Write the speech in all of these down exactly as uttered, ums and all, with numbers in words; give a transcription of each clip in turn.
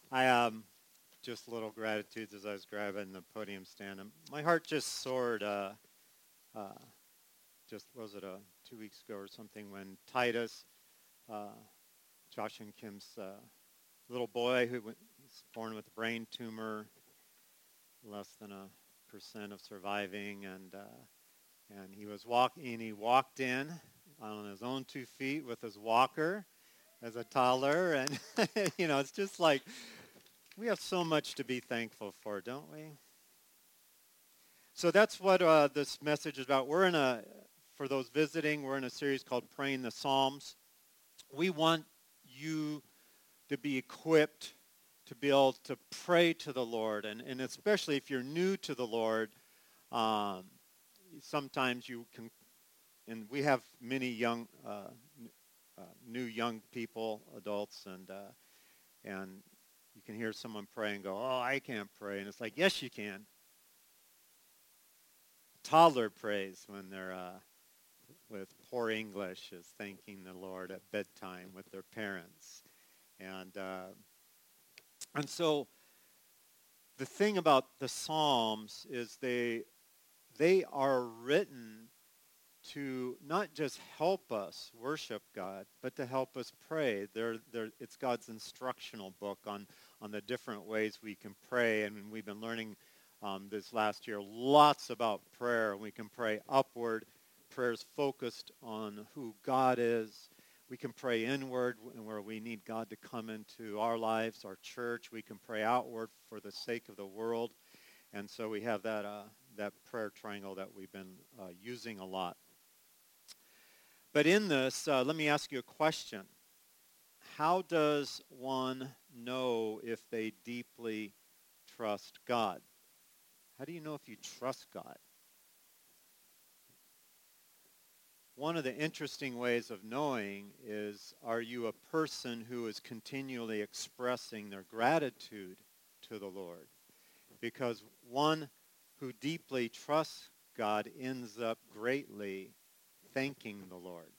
I um just little gratitudes as I was grabbing the podium stand. And my heart just soared. Uh, uh, just was it a two weeks ago or something when Titus, uh, Josh and Kim's uh, little boy who was born with a brain tumor, less than a percent of surviving, and uh, and he was walking. He walked in on his own two feet with his walker as a toddler, and you know, it's just like we have so much to be thankful for, don't we? So that's what uh, this message is about. We're in a, for those visiting, we're in a series called Praying the Psalms. We want you to be equipped to be able to pray to the Lord, and, and especially if you're new to the Lord, um, sometimes you can, and we have many young, uh, uh, new young people, adults, and uh, and you can hear someone pray and go, "Oh, I can't pray," and it's like, yes, you can. Toddler prays when they're uh, with poor English is thanking the Lord at bedtime with their parents, and uh, and so the thing about the Psalms is they they are written to not just help us worship God, but to help us pray. They're, they're, it's God's instructional book on, on the different ways we can pray. And we've been learning um, this last year lots about prayer. We can pray upward. Prayer's focused on who God is. We can pray inward where we need God to come into our lives, our church. We can pray outward for the sake of the world. And so we have that, uh, that prayer triangle that we've been uh, using a lot. But in this, uh, let me ask you a question. How does one know if they deeply trust God? How do you know if you trust God? One of the interesting ways of knowing is, are you a person who is continually expressing their gratitude to the Lord? Because one who deeply trusts God ends up greatly thanking the Lord.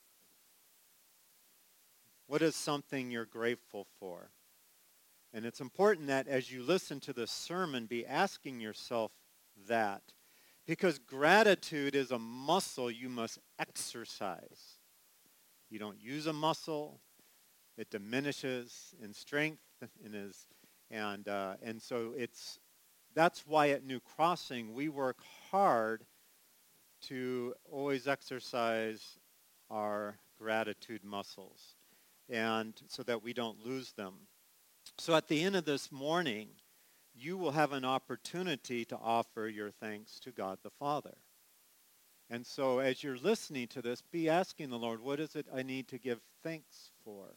What is something you're grateful for? And it's important that as you listen to this sermon, be asking yourself that. Because gratitude is a muscle you must exercise. You don't use a muscle. It diminishes in strength and is, and uh, and so it's that's why at New Crossing we work hard to always exercise our gratitude muscles, and so that we don't lose them. So at the end of this morning, you will have an opportunity to offer your thanks to God the Father. And so as you're listening to this, be asking the Lord, what is it I need to give thanks for?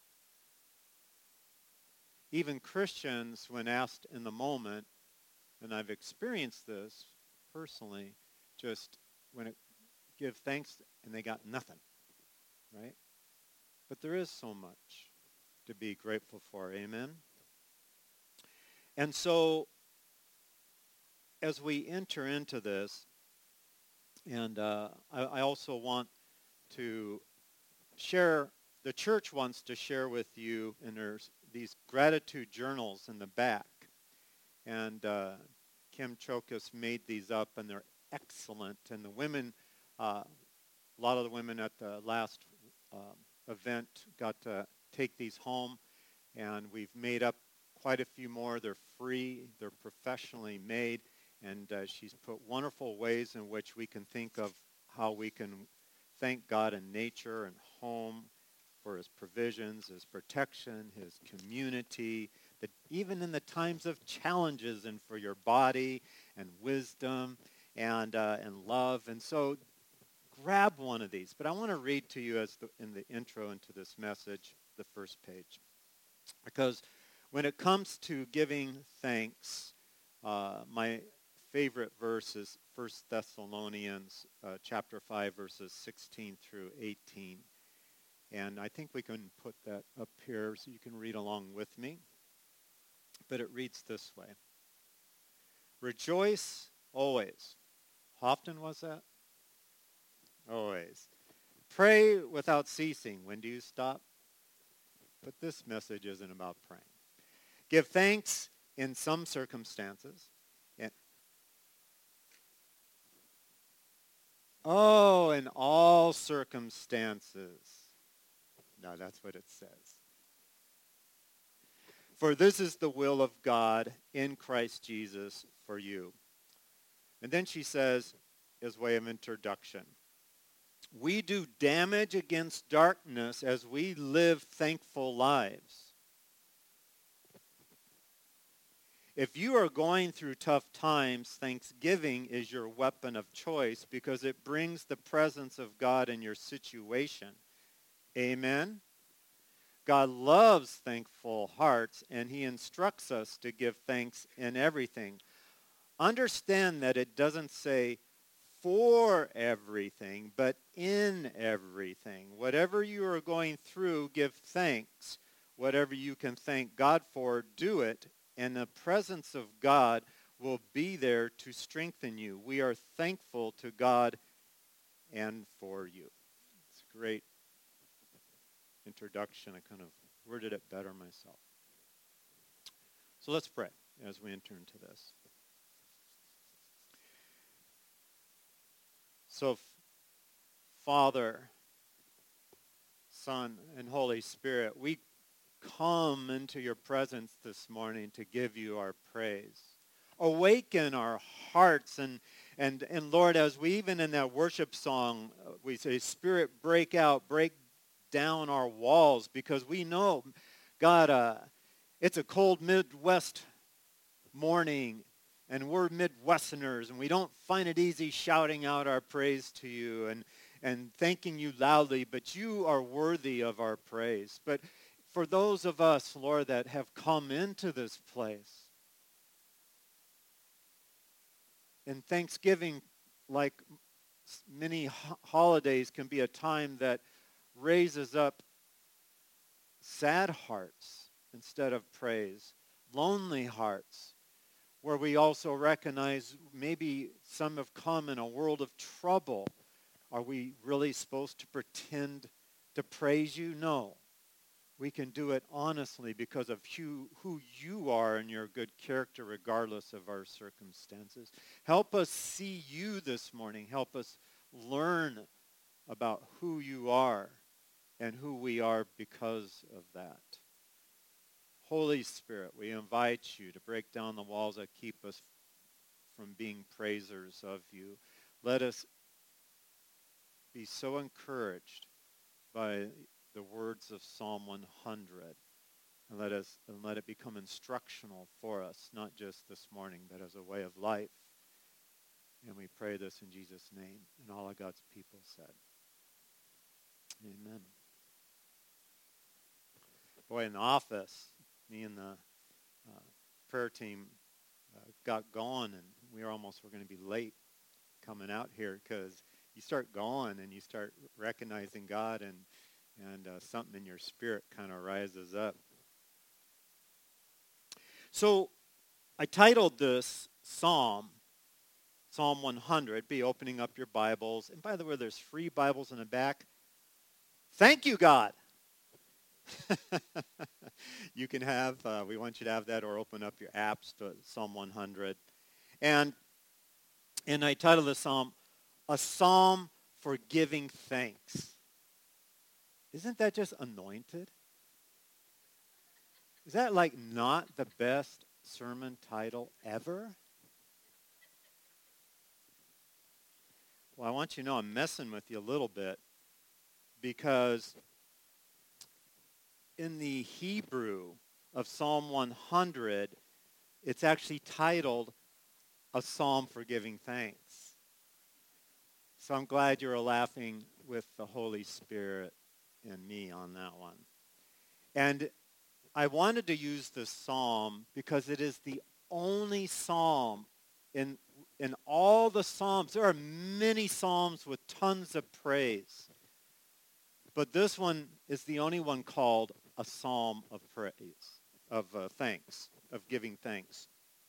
Even Christians, when asked in the moment, and I've experienced this personally, just when it give thanks and they got nothing, right? But there is so much to be grateful for, amen? And so as we enter into this, and uh, I, I also want to share, the church wants to share with you, and there's these gratitude journals in the back. And uh, Kim Chokas made these up, and they're excellent. And the women, uh, a lot of the women at the last um, event got to take these home, and we've made up quite a few more. They're free. They're professionally made. And uh, she's put wonderful ways in which we can think of how we can thank God in nature and home for his provisions, his protection, his community, that even in the times of challenges, and for your body and wisdom and uh, and love. And so grab one of these. But I want to read to you as the, in the intro into this message, the first page. Because when it comes to giving thanks, uh, my favorite verse is First Thessalonians uh, chapter five, verses sixteen through eighteen. And I think we can put that up here so you can read along with me. But it reads this way. Rejoice always. How often was that? Always. Pray without ceasing. When do you stop? But this message isn't about praying. Give thanks in some circumstances. And, oh, in all circumstances. No, that's what it says. For this is the will of God in Christ Jesus for you. And then she says, as way of introduction, we do damage against darkness as we live thankful lives. If you are going through tough times, thanksgiving is your weapon of choice because it brings the presence of God in your situation. Amen? God loves thankful hearts, and he instructs us to give thanks in everything. Understand that it doesn't say for everything, but in everything. Whatever you are going through, give thanks. Whatever you can thank God for, do it, and the presence of God will be there to strengthen you. We are thankful to God and for you. It's a great introduction. I kind of worded it better myself. So let's pray as we enter into this. So, Father, Son, and Holy Spirit, we come into your presence this morning to give you our praise. Awaken our hearts, and and and Lord, as we even in that worship song, we say, Spirit, break out, break down our walls, because we know, God, uh, it's a cold Midwest morning, and we're Midwesterners, and we don't find it easy shouting out our praise to you and, and thanking you loudly, but you are worthy of our praise. But for those of us, Lord, that have come into this place, and Thanksgiving, like many ho- holidays, can be a time that raises up sad hearts instead of praise, lonely hearts, where we also recognize maybe some have come in a world of trouble. Are we really supposed to pretend to praise you? No. We can do it honestly because of who, who you are and your good character regardless of our circumstances. Help us see you this morning. Help us learn about who you are and who we are because of that. Holy Spirit, we invite you to break down the walls that keep us from being praisers of you. Let us be so encouraged by the words of Psalm one hundred, and let us and let it become instructional for us, not just this morning, but as a way of life. And we pray this in Jesus' name, and all of God's people said, amen. Boy, in the office, me and the uh, prayer team uh, got going, and we were almost were going to be late coming out here, because you start going and you start recognizing God, and and uh, something in your spirit kind of rises up. So I titled this Psalm, Psalm one hundred. Be opening up your Bibles. And by the way, there's free Bibles in the back. Thank you, God. You can have, uh, we want you to have that, or open up your apps to Psalm one hundred. And, and I titled the Psalm, A Psalm for Giving Thanks. Isn't that just anointed? Is that like not the best sermon title ever? Well, I want you to know I'm messing with you a little bit, because in the Hebrew of Psalm one hundred, it's actually titled A Psalm for Giving Thanks. So I'm glad you're laughing with the Holy Spirit and me on that one. And I wanted to use this psalm because it is the only psalm in in all the psalms. There are many psalms with tons of praise, but this one is the only one called a psalm of praise, of uh, thanks, of giving thanks.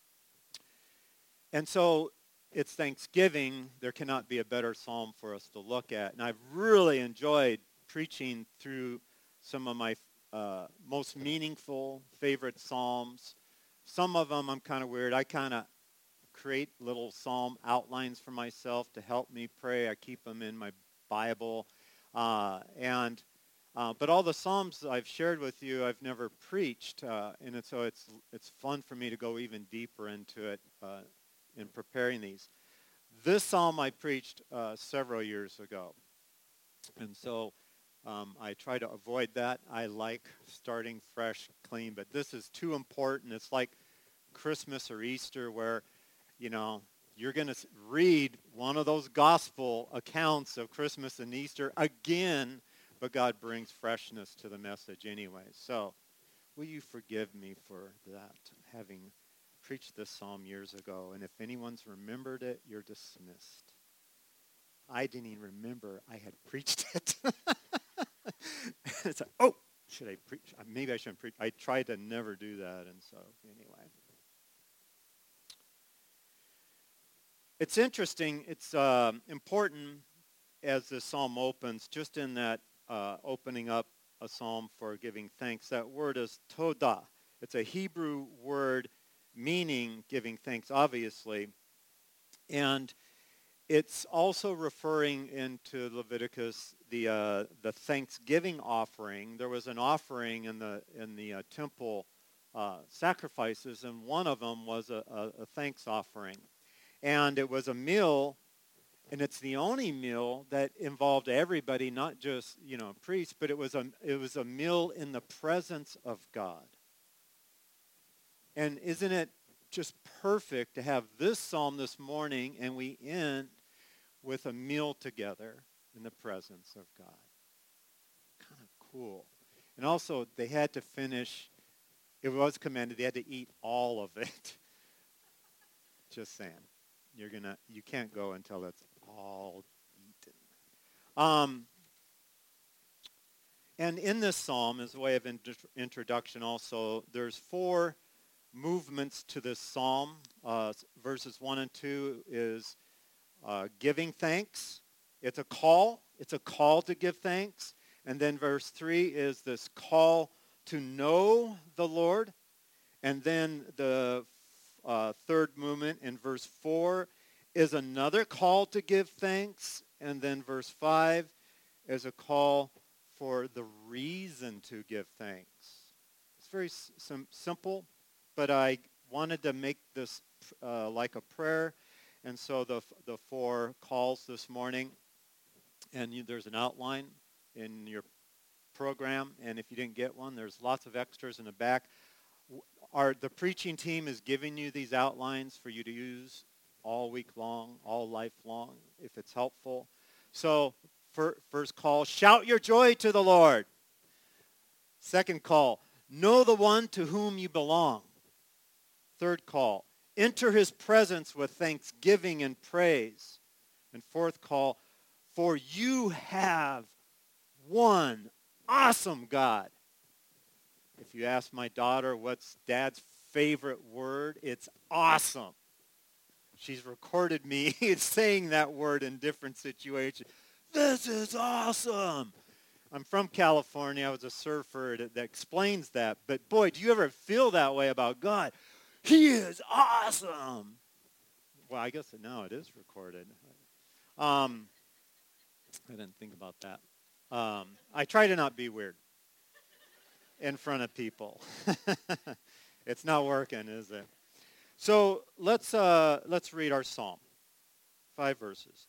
And so it's Thanksgiving. There cannot be a better psalm for us to look at. And I've really enjoyed preaching through some of my uh, most meaningful, favorite psalms. Some of them I'm kind of weird. I kind of create little psalm outlines for myself to help me pray. I keep them in my Bible. Uh, and uh, but all the psalms I've shared with you, I've never preached, uh, and it, so it's it's fun for me to go even deeper into it uh, in preparing these. This psalm I preached uh, several years ago, and so um, I try to avoid that. I like starting fresh, clean, but this is too important. It's like Christmas or Easter where, you know, you're going to read one of those gospel accounts of Christmas and Easter again, but God brings freshness to the message anyway. So will you forgive me for that, having preached this psalm years ago? And if anyone's remembered it, you're dismissed. I didn't even remember I had preached it. It's like, oh, should I preach? Maybe I shouldn't preach. I tried to never do that, and so anyway. It's interesting. It's uh, important as the psalm opens, just in that uh, opening up a psalm for giving thanks. That word is todah. It's a Hebrew word meaning giving thanks, obviously. And it's also referring into Leviticus the uh, the Thanksgiving offering. There was an offering in the in the uh, temple uh, sacrifices, and one of them was a, a, a thanks offering. And it was a meal, and it's the only meal that involved everybody, not just, you know, priests, but it was a it was a meal in the presence of God. And isn't it just perfect to have this psalm this morning, and we end with a meal together in the presence of God? Kind of cool. And also, they had to finish, it was commanded, they had to eat all of it. Just saying. You're gonna, you can't go until it's all eaten. Um, and in this psalm, as a way of int- introduction also, there's four movements to this psalm. Uh, verses one and two is uh, giving thanks. It's a call. It's a call to give thanks. And then verse three is this call to know the Lord. And then the uh, third movement in verse four is another call to give thanks. And then verse five is a call for the reason to give thanks. It's very sim- simple, but I wanted to make this uh, like a prayer. And so the the four calls this morning, and you, there's an outline in your program. And if you didn't get one, there's lots of extras in the back. Our, the preaching team is giving you these outlines for you to use all week long, all life long, if it's helpful. So for, first call, shout your joy to the Lord. Second call, know the one to whom you belong. Third call, enter his presence with thanksgiving and praise. And fourth call, for you have one awesome God. If you ask my daughter what's Dad's favorite word, it's awesome. She's recorded me saying that word in different situations. This is awesome. I'm from California. I was a surfer. That, that explains that. But boy, do you ever feel that way about God? He is awesome. Well, I guess now it is recorded. Um, I didn't think about that. Um, I try to not be weird in front of people. It's not working, is it? So let's uh, let's read our psalm. Five verses.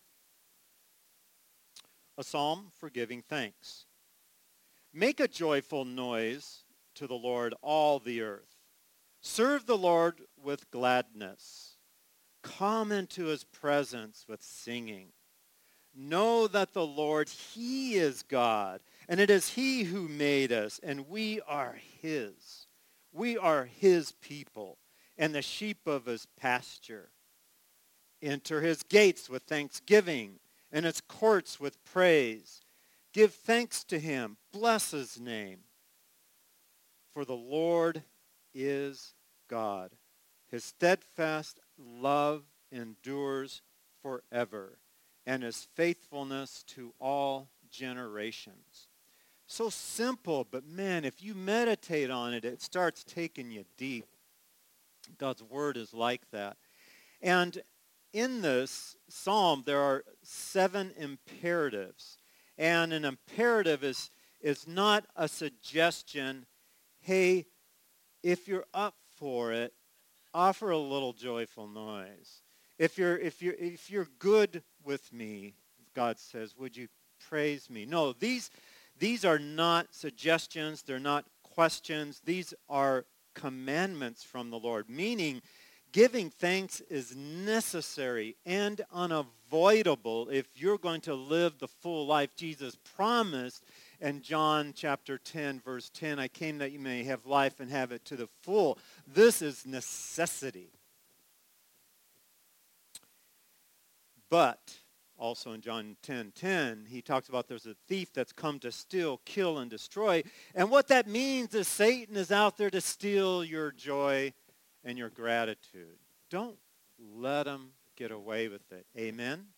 A psalm for giving thanks. Make a joyful noise to the Lord, all the earth. Serve the Lord with gladness. Come into his presence with singing. Know that the Lord, he is God, and it is he who made us, and we are his. We are his people, and the sheep of his pasture. Enter his gates with thanksgiving, and his courts with praise. Give thanks to him. Bless his name. For the Lord is God. His steadfast love endures forever, and his faithfulness to all generations. So simple, but man, if you meditate on it, it starts taking you deep. God's word is like that. And in this psalm, there are seven imperatives. And an imperative is, is not a suggestion, hey, if you're up for it, offer a little joyful noise. If you're, if you're, if you're good with me, God says, would you praise me? No, these, these are not suggestions. They're not questions. These are commandments from the Lord, meaning giving thanks is necessary and unavoidable if you're going to live the full life Jesus promised in John chapter ten, verse ten. I came that you may have life and have it to the full. This is necessity. But also in John ten ten, he talks about there's a thief that's come to steal, kill, and destroy. And what that means is Satan is out there to steal your joy and your gratitude. Don't let him get away with it. Amen?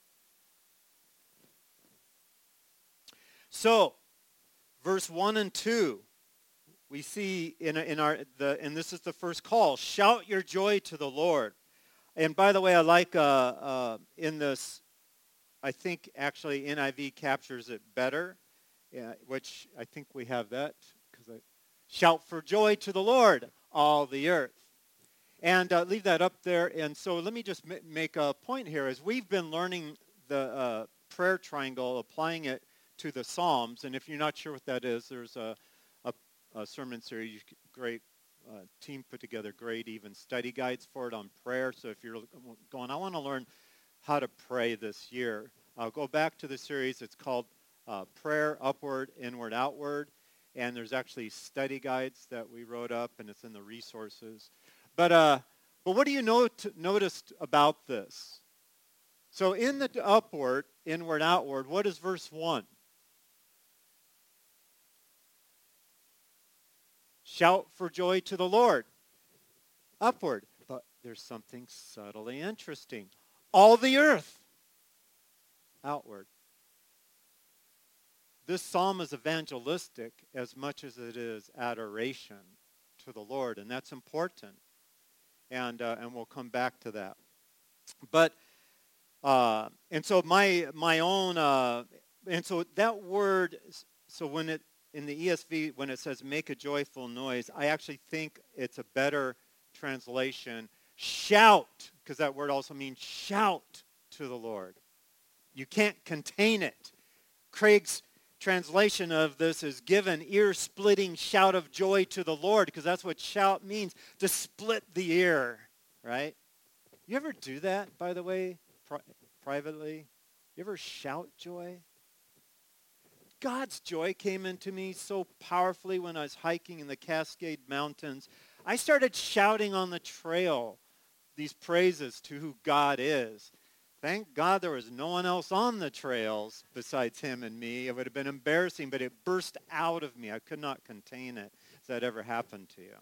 So, verse one and two, we see in, in our, the, and this is the first call, shout your joy to the Lord. And by the way, I like uh, uh, in this, I think actually N I V captures it better, uh, which I think we have that. Because I shout for joy to the Lord, all the earth. And uh, leave that up there. And so let me just m- make a point here. As we've been learning the uh, prayer triangle, applying it to the Psalms. And if you're not sure what that is, there's a, a, a sermon series, great uh, team put together, great even study guides for it on prayer. So if you're going, I want to learn how to pray this year, I'll go back to the series. It's called uh, Prayer Upward, Inward, Outward. And there's actually study guides that we wrote up, and it's in the resources. But uh, but what do you note, noticed about this? So in the upward, inward, outward, what is verse one? Shout for joy to the Lord. Upward. But there's something subtly interesting. All the earth. Outward. This psalm is evangelistic as much as it is adoration to the Lord, and that's important. And uh, and we'll come back to that. But uh, and so my my own uh, and so that word. So when it in the E S V when it says make a joyful noise, I actually think it's a better translation. Shout, because that word also means shout to the Lord. You can't contain it. Craig's translation of this is give an ear-splitting shout of joy to the Lord, because that's what shout means, to split the ear, right? You ever do that, by the way, pri- privately? You ever shout joy? God's joy came into me so powerfully when I was hiking in the Cascade Mountains. I started shouting on the trail these praises to who God is. Thank God there was no one else on the trails besides him and me. It would have been embarrassing, but it burst out of me. I could not contain it. Has that ever happened to you?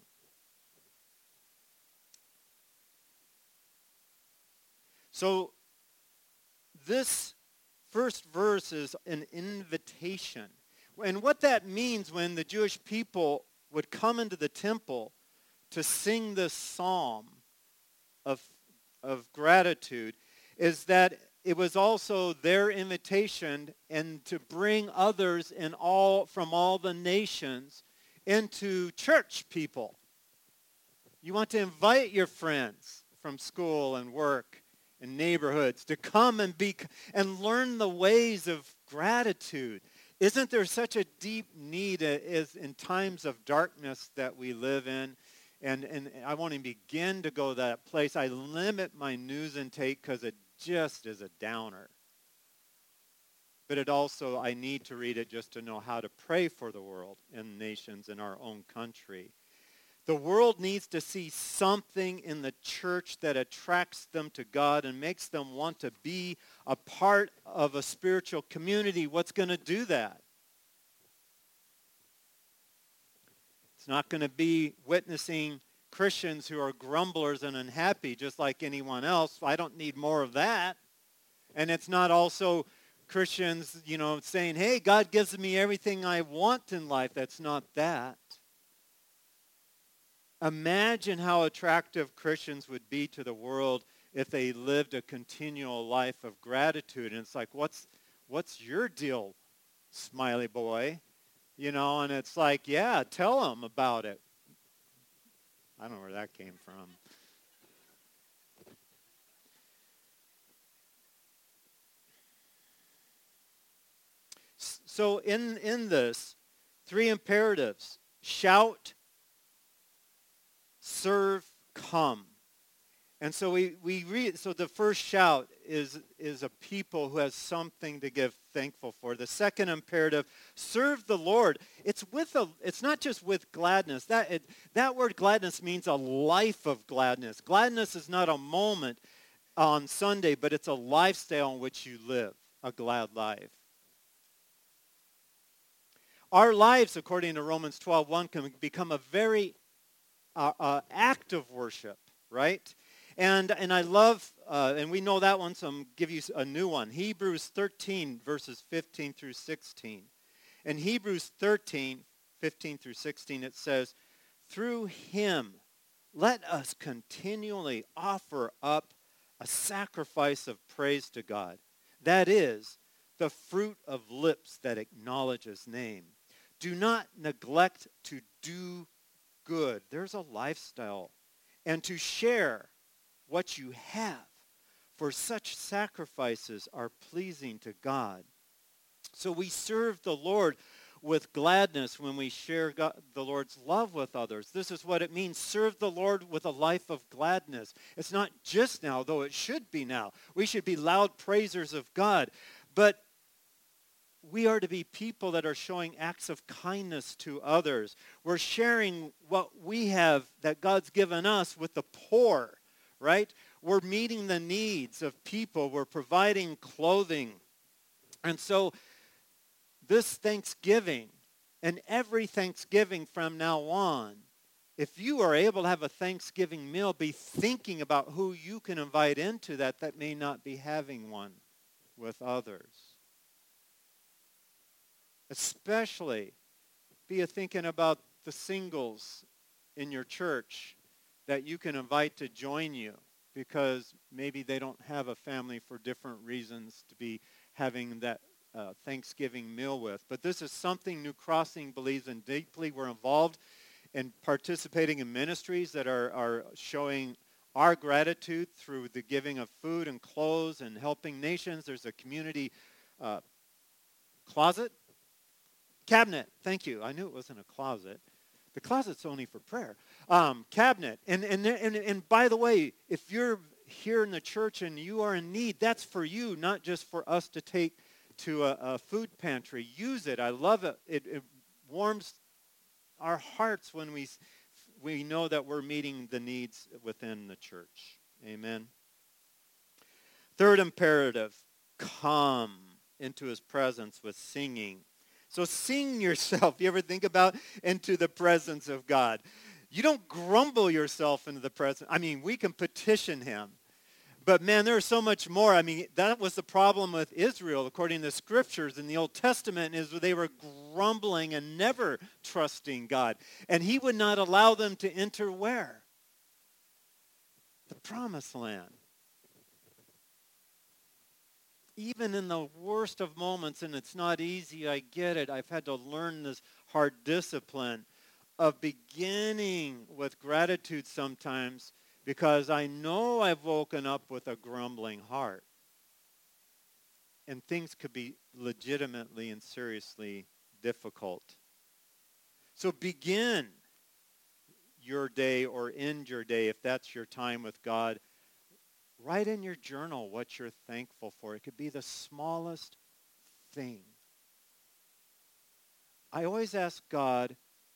So this first verse is an invitation. And what that means when the Jewish people would come into the temple to sing this psalm of, of gratitude is that it was also their invitation and to bring others in all from all the nations into church people. You want to invite your friends from school and work and neighborhoods to come and be and learn the ways of gratitude. Isn't there such a deep need as in times of darkness that we live in? And, and I won't even begin to go to that place. I limit my news intake because it just is a downer. But it also, I need to read it just to know how to pray for the world and nations in our own country. The world needs to see something in the church that attracts them to God and makes them want to be a part of a spiritual community. What's going to do that? It's not going to be witnessing Christians who are grumblers and unhappy just like anyone else. I don't need more of that. And it's not also Christians, you know, saying, hey, God gives me everything I want in life. That's not that. Imagine how attractive Christians would be to the world if they lived a continual life of gratitude. And it's like, what's what's your deal, smiley boy? You know, and it's like, yeah, tell them about it. I don't know where that came from. So in, in this, three imperatives: shout, serve, come. And so we, we read, so the first shout is, is a people who has something to give thankful for. The second imperative, serve the Lord. It's with a, it's not just with gladness. That, it, that word gladness means a life of gladness. Gladness is not a moment on Sunday, but it's a lifestyle in which you live a glad life. Our lives, according to Romans twelve one, can become a very uh, uh, act of worship, right? And and I love, uh, and we know that one, so I'm going to give you a new one. Hebrews thirteen, verses fifteen through sixteen. In Hebrews thirteen, fifteen through sixteen, it says, through him, let us continually offer up a sacrifice of praise to God. That is, the fruit of lips that acknowledge his name. Do not neglect to do good. There's a lifestyle. And to share what you have, for such sacrifices are pleasing to God. So we serve the Lord with gladness when we share God, the Lord's love with others. This is what it means, serve the Lord with a life of gladness. It's not just now, though it should be now. We should be loud praisers of God. But we are to be people that are showing acts of kindness to others. We're sharing what we have that God's given us with the poor, right? We're meeting the needs of people. We're providing clothing. And so this Thanksgiving and every Thanksgiving from now on, if you are able to have a Thanksgiving meal, be thinking about who you can invite into that that may not be having one with others. Especially be thinking about the singles in your church that you can invite to join you because maybe they don't have a family for different reasons to be having that uh, Thanksgiving meal with. But this is something New Crossing believes in deeply. We're involved in participating in ministries that are, are showing our gratitude through the giving of food and clothes and helping nations. There's a community uh, closet. Cabinet, thank you. I knew it wasn't a closet. The closet's only for prayer. Um, cabinet. And, and, and, and by the way, if you're here in the church and you are in need, that's for you, not just for us to take to a, a food pantry. Use it. I love it. It, it warms our hearts when we, we know that we're meeting the needs within the church. Amen. Third imperative, come into his presence with singing. So sing yourself. You ever think about into the presence of God? You don't grumble yourself into the presence. I mean, we can petition him. But man, there's so much more. I mean, that was the problem with Israel, according to the scriptures in the Old Testament, is they were grumbling and never trusting God. And he would not allow them to enter where? The promised land. Even in the worst of moments, and it's not easy, I get it. I've had to learn this hard discipline of beginning with gratitude sometimes because I know I've woken up with a grumbling heart. And things could be legitimately and seriously difficult. So begin your day or end your day, if that's your time with God. Write in your journal what you're thankful for. It could be the smallest thing. I always ask God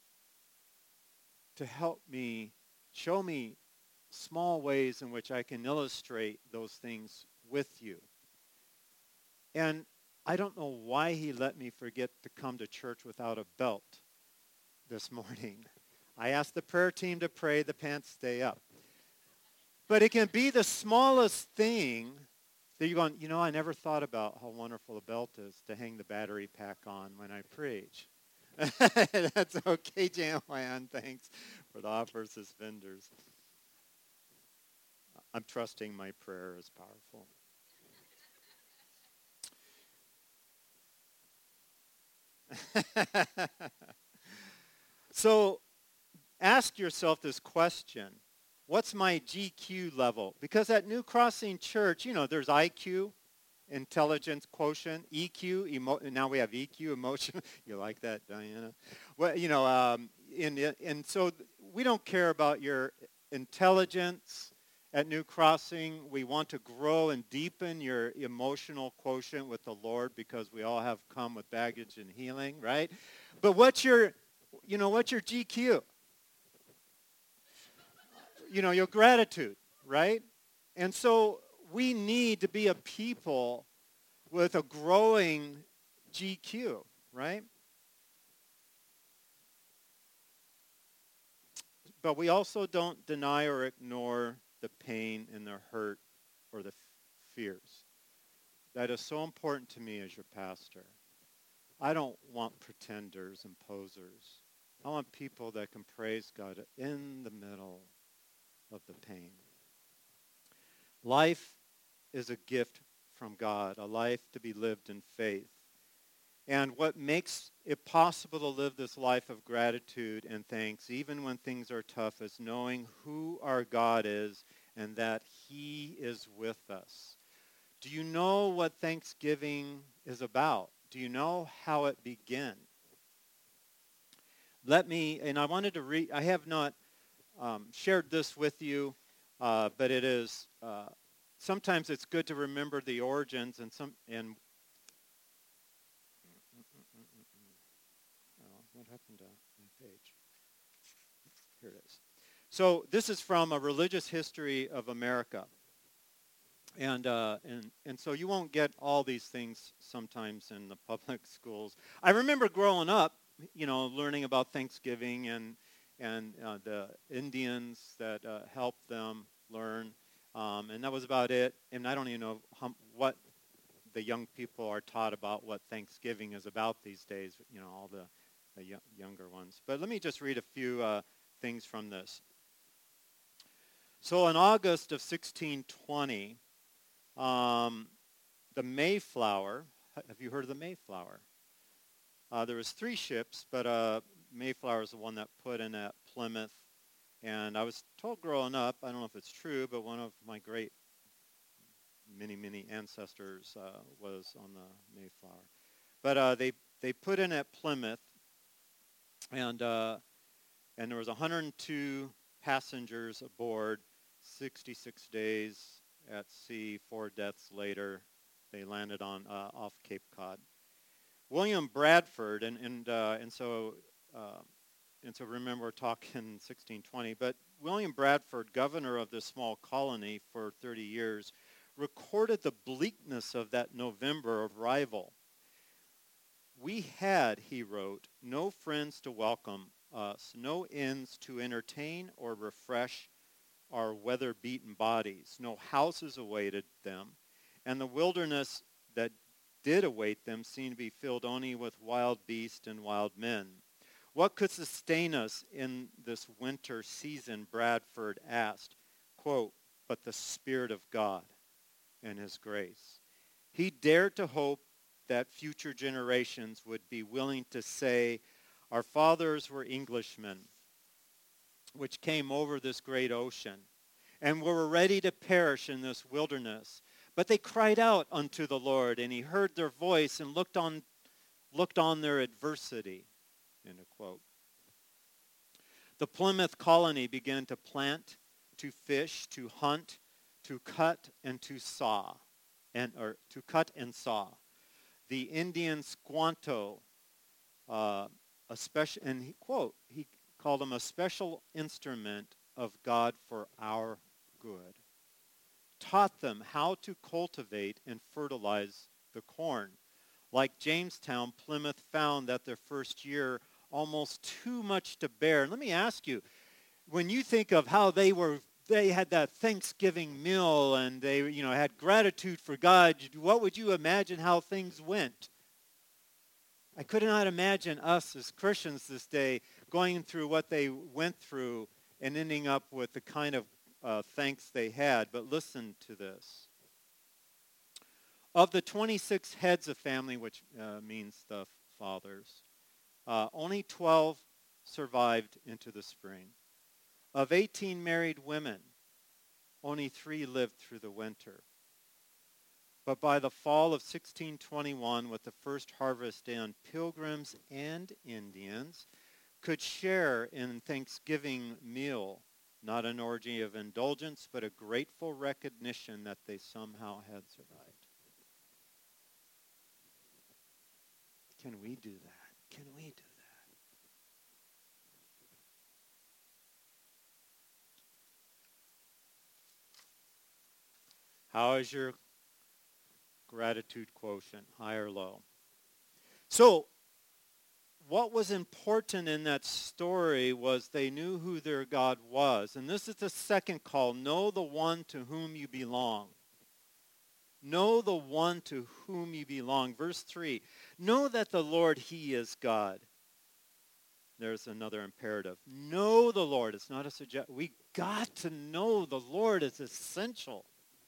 to help me, show me small ways in which I can illustrate those things with you. And I don't know why he let me forget to come to church without a belt this morning. I asked the prayer team to pray the pants stay up. But it can be the smallest thing Then you're going, you know, I never thought about how wonderful a belt is to hang the battery pack on when I preach. That's okay, Jan. Thanks for the offer, suspenders. I'm trusting my prayer is powerful. So ask yourself this question. What's my G Q level? Because at New Crossing Church, you know, there's I Q, intelligence quotient, E Q, emo- now we have E Q, emotion. You like that, Diana? Well, you know, um, and, and so we don't care about your intelligence at New Crossing. We want to grow and deepen your emotional quotient with the Lord because we all have come with baggage and healing, right? But what's your, you know, what's your G Q? You know, your gratitude, right? And so we need to be a people with a growing G Q, right? But we also don't deny or ignore the pain and the hurt or the f- fears. That is so important to me as your pastor. I don't want pretenders and posers. I want people that can praise God in the middle of the pain. Life is a gift from God, a life to be lived in faith. And what makes it possible to live this life of gratitude and thanks, even when things are tough, is knowing who our God is and that he is with us. Do you know what Thanksgiving is about? Do you know how it began? Let me, and I wanted to read, I have not um, shared this with you, uh, but it is, uh, sometimes it's good to remember the origins and some, and oh, what happened to my page? Here it is. So this is from A Religious History of America. And, uh, and, and so you won't get all these things sometimes in the public schools. I remember growing up, you know, learning about Thanksgiving and, and uh, the Indians that uh, helped them learn. Um, and that was about it. And I don't even know how, what the young people are taught about what Thanksgiving is about these days, you know, all the, the y- younger ones. But let me just read a few uh, things from this. So in August of sixteen twenty, um, the Mayflower, have you heard of the Mayflower? Uh, there was three ships, but uh, Mayflower is the one that put in at Plymouth. And I was told growing up, I don't know if it's true, but one of my great many, many ancestors uh, was on the Mayflower. But uh, they, they put in at Plymouth, and, uh, and there was one hundred two passengers aboard, sixty-six days at sea, four deaths later. They landed on uh, off Cape Cod. William Bradford, and and uh, and so uh, and so remember we're talking sixteen twenty, but William Bradford, governor of this small colony for thirty years, recorded the bleakness of that November arrival. We had, he wrote, no friends to welcome us, no inns to entertain or refresh our weather-beaten bodies. No houses awaited them, and the wilderness that did await them seemed to be filled only with wild beasts and wild men. What could sustain us in this winter season, Bradford asked. Quote, but the Spirit of God and his grace. He dared to hope that future generations would be willing to say, our fathers were Englishmen, which came over this great ocean, and were ready to perish in this wilderness. But they cried out unto the Lord, and he heard their voice and looked on, looked on their adversity. End of quote. The Plymouth colony began to plant, to fish, to hunt, to cut, and to saw, and or to cut and saw. The Indian Squanto, uh, a special, and he, quote, he called him a special instrument of God for our good. Taught them how to cultivate and fertilize the corn. Like Jamestown, Plymouth found that their first year almost too much to bear. And let me ask you, when you think of how they were they had that Thanksgiving meal and they, you know, had gratitude for God, what would you imagine how things went? I could not imagine us as Christians this day going through what they went through and ending up with the kind of uh, thanks they had. But listen to this. Of the twenty-six heads of family, which uh, means the fathers, uh, only twelve survived into the spring. Of eighteen married women, only three lived through the winter. But by the fall of sixteen twenty-one, with the first harvest in, pilgrims and Indians could share in Thanksgiving meal, not an orgy of indulgence, but a grateful recognition that they somehow had survived. Can we do that? Can we do that? How is your gratitude quotient, high or low? So, what was important in that story was they knew who their God was. And this is the second call. Know the one to whom you belong. Know the one to whom you belong. Verse three, know that the Lord, he is God. There's another imperative. Know the Lord. It's not a suggestion. We got to know the Lord. It's essential.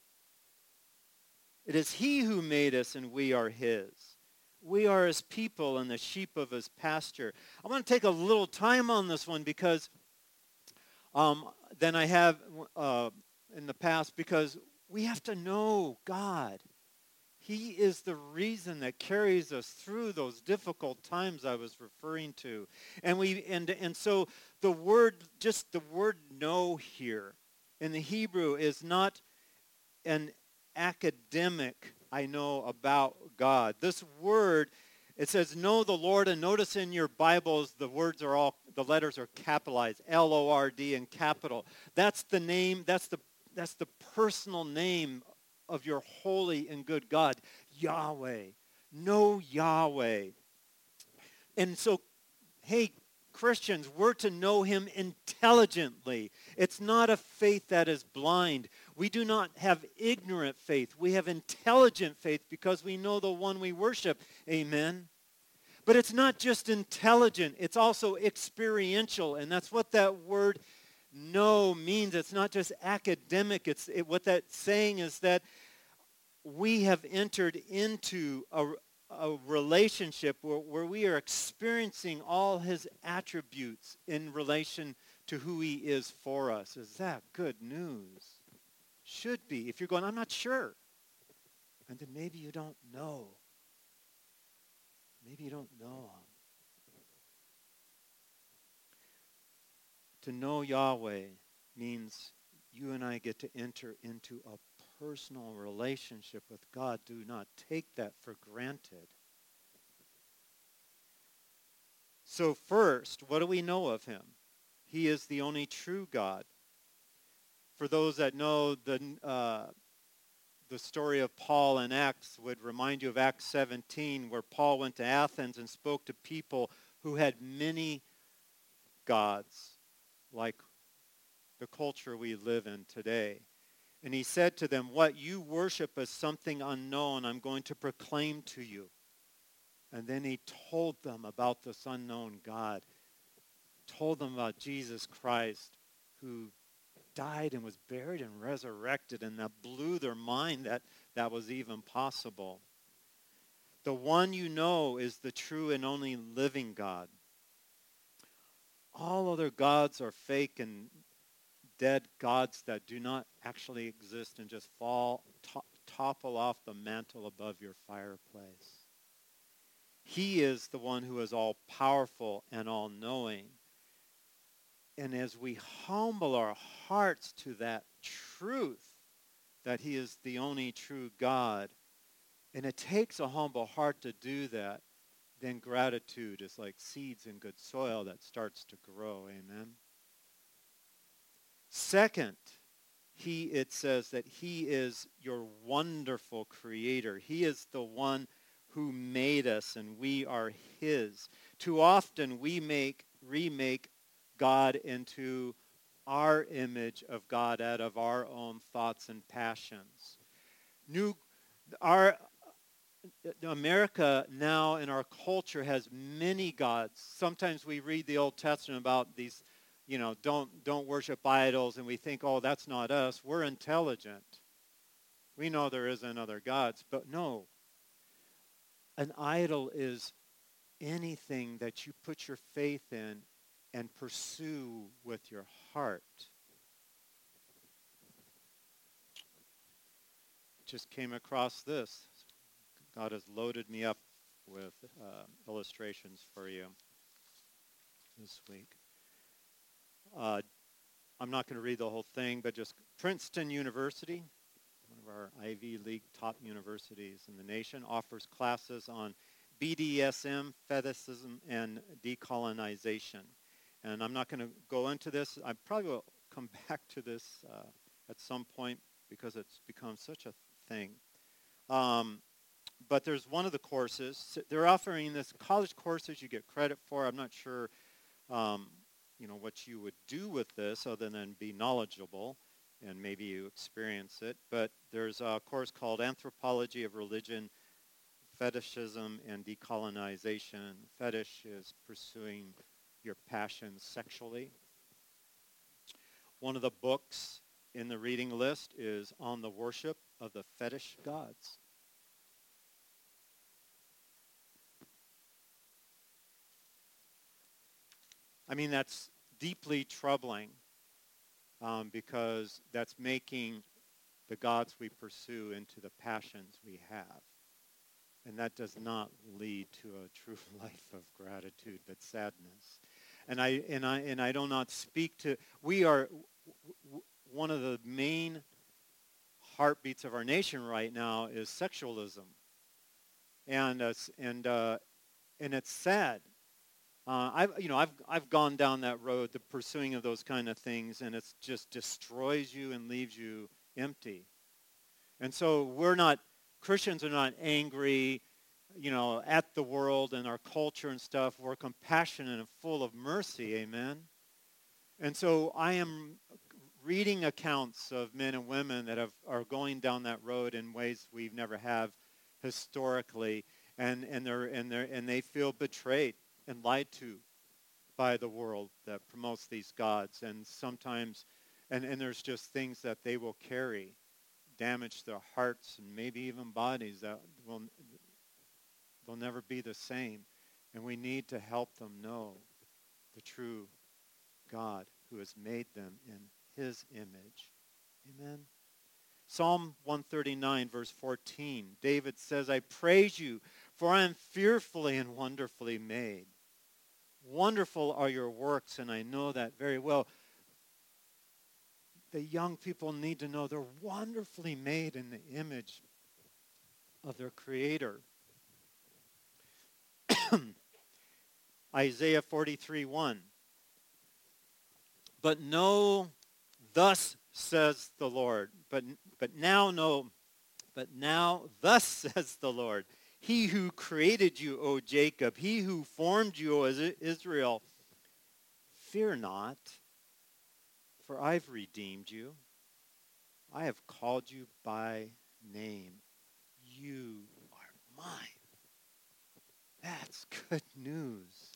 It is he who made us and we are his. We are his people and the sheep of his pasture. I want to take a little time on this one because um, than I have uh, in the past, because we have to know God. He is the reason that carries us through those difficult times I was referring to. And we and and so the word, just the word know here in the Hebrew is not an academic I know about God. This word, it says know the Lord, and notice in your Bibles the words are all, the letters are capitalized, L O R D in capital. That's the name, that's the that's the personal name of your holy and good God, Yahweh. Know Yahweh. And so, hey, Christians, we're to know him intelligently. It's not a faith that is blind. We do not have ignorant faith. We have intelligent faith because we know the one we worship. Amen. But it's not just intelligent. It's also experiential. And that's what that word know means. It's not just academic. It's it, what that's saying is that we have entered into a, a relationship where, where we are experiencing all his attributes in relation to who he is for us. Is that good news? Should be. If you're going, I'm not sure. And then maybe you don't know. Maybe you don't know him. To know Yahweh means you and I get to enter into a personal relationship with God. Do not take that for granted. So first, what do we know of him? He is the only true God. For those that know the uh, the story of Paul in Acts, would remind you of Acts seventeen, where Paul went to Athens and spoke to people who had many gods, like the culture we live in today. And he said to them, what you worship is something unknown I'm going to proclaim to you. And then he told them about this unknown God, told them about Jesus Christ, who died and was buried and resurrected, and that blew their mind that that was even possible. The one you know is the true and only living God. All other gods are fake and dead gods that do not actually exist and just fall, to- topple off the mantle above your fireplace. He is the one who is all-powerful and all-knowing. And as we humble our hearts to that truth, that he is the only true God, and it takes a humble heart to do that, then gratitude is like seeds in good soil that starts to grow. Amen. Second, he, it says that he is your wonderful creator. He is the one who made us, and we are his. Too often we make remake God into our image of God out of our own thoughts and passions. New, our America now in our culture has many gods. Sometimes we read the Old Testament about these, you know, don't don't worship idols, and we think, oh, that's not us. We're intelligent. We know there isn't other gods, but no. An idol is anything that you put your faith in and pursue with your heart. Just came across this. God has loaded me up with uh, illustrations for you this week. Uh, I'm not going to read the whole thing, but just Princeton University, one of our Ivy League top universities in the nation, offers classes on B D S M, fetishism, and decolonization. And I'm not going to go into this. I probably will come back to this uh, at some point because it's become such a thing. Um, but there's one of the courses. They're offering this college courses you get credit for. I'm not sure, um, you know, what you would do with this other than be knowledgeable, and maybe you experience it. But there's a course called Anthropology of Religion, Fetishism, and Decolonization. Fetish is pursuing your passions sexually. One of the books in the reading list is On the Worship of the Fetish Gods. I mean, that's deeply troubling um, because that's making the gods we pursue into the passions we have. And that does not lead to a true life of gratitude, but sadness. And I and I and I do not speak to. We are w- one of the main heartbeats of our nation right now is sexualism, and uh, and uh, and it's sad. Uh, I've you know I've I've gone down that road, the pursuing of those kind of things, and it just destroys you and leaves you empty. And so we're not. Christians are not angry, you know, at the world and our culture and stuff. We're compassionate and full of mercy, amen? And so I am reading accounts of men and women that have, are going down that road in ways we've never have historically, and, and, they're, and, they're, and they feel betrayed and lied to by the world that promotes these gods. And sometimes, and, and there's just things that they will carry, damage their hearts and maybe even bodies that will they'll never be the same. And we need to help them know the true God who has made them in his image. Amen. Psalm one thirty-nine, verse fourteen, David says, I praise you, for I am fearfully and wonderfully made. Wonderful are your works, and I know that very well. The young people need to know they're wonderfully made in the image of their Creator. Isaiah forty-three, one. But know, thus says the Lord. But but now know, but now thus says the Lord. He who created you, O Jacob, he who formed you, O Israel, fear not. For I've redeemed you. I have called you by name. You are mine. That's good news.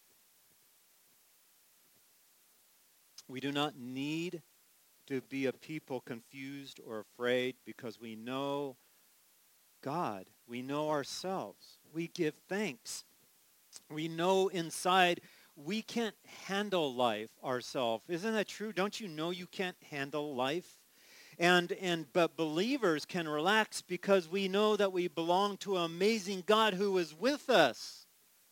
We do not need to be a people confused or afraid because we know God. We know ourselves. We give thanks. We know inside we can't handle life ourselves. Isn't that true? Don't you know you can't handle life? And and but believers can relax because we know that we belong to an amazing God who is with us.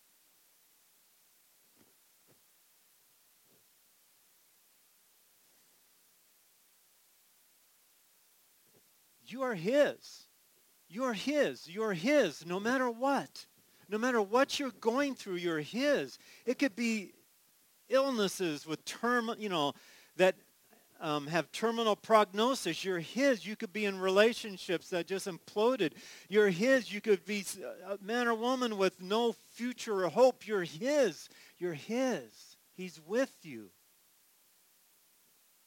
You are his. You are his. You are his no matter what. No matter what you're going through, you're his. It could be illnesses with term, you know, that um, have terminal prognosis. You're his. You could be in relationships that just imploded. You're his. You could be a man or woman with no future or hope. You're his. You're his. He's with you.